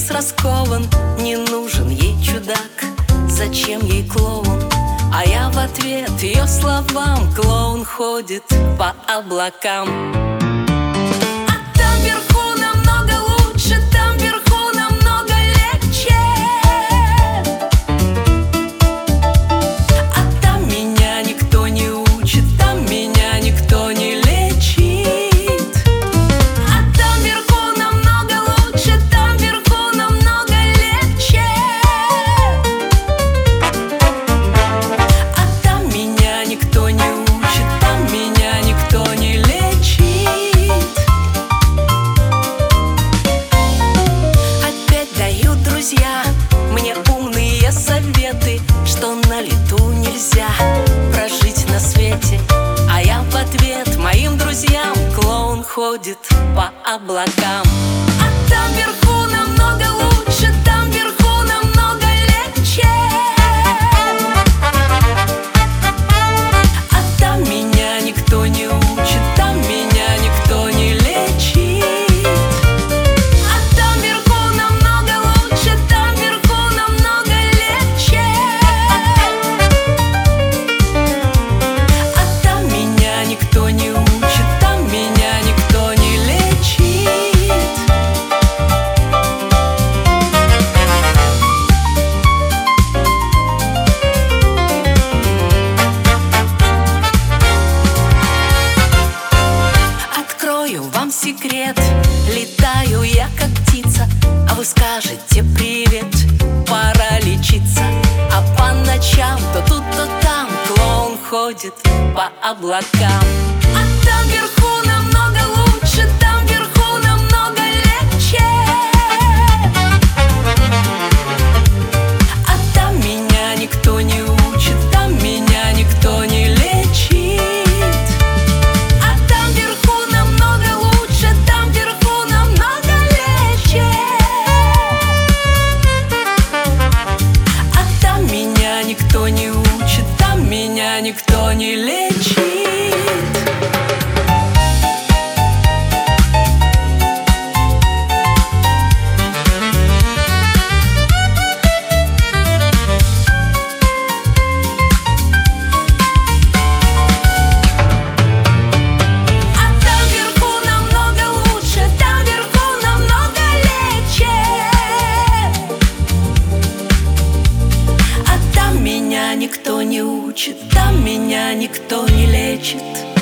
весь раскован. Не нужен ей чудак, зачем ей клоун? А я в ответ ее словам: клоун ходит по облакам. А там вверху намного лучше, там вверху намного легче. А там меня никто не учит, там меня никто не лечит. А там вверху намного лучше, там вверху намного легче. А там меня никто не учит, там меня никто не лечит. Опять дают друзья мне умные советы, что на лету нельзя прожить на свете. А я в ответ моим друзьям: клоун ходит по облакам. А там вверху намного лучше, там вверху намного легче. А там меня никто не учит, там меня никто не лечит. А там вверху намного лучше, там вверху намного легче. А там меня никто не учит, там меня никто не лечит. Открою вам секрет: летаю я как птица, а вы скажете привет, пора лечиться. А по ночам то тут, то там клоун ходит по облакам. А там вверху намного лучше, там вверху намного легче. А там меня никто не учит, там меня никто не лечит. А там вверху намного лучше, там вверху намного легче. А там меня никто не учит, там меня никто не лечит. А там вверху намного лучше, там вверху намного легче. А там меня никто не учит, там меня никто не лечит.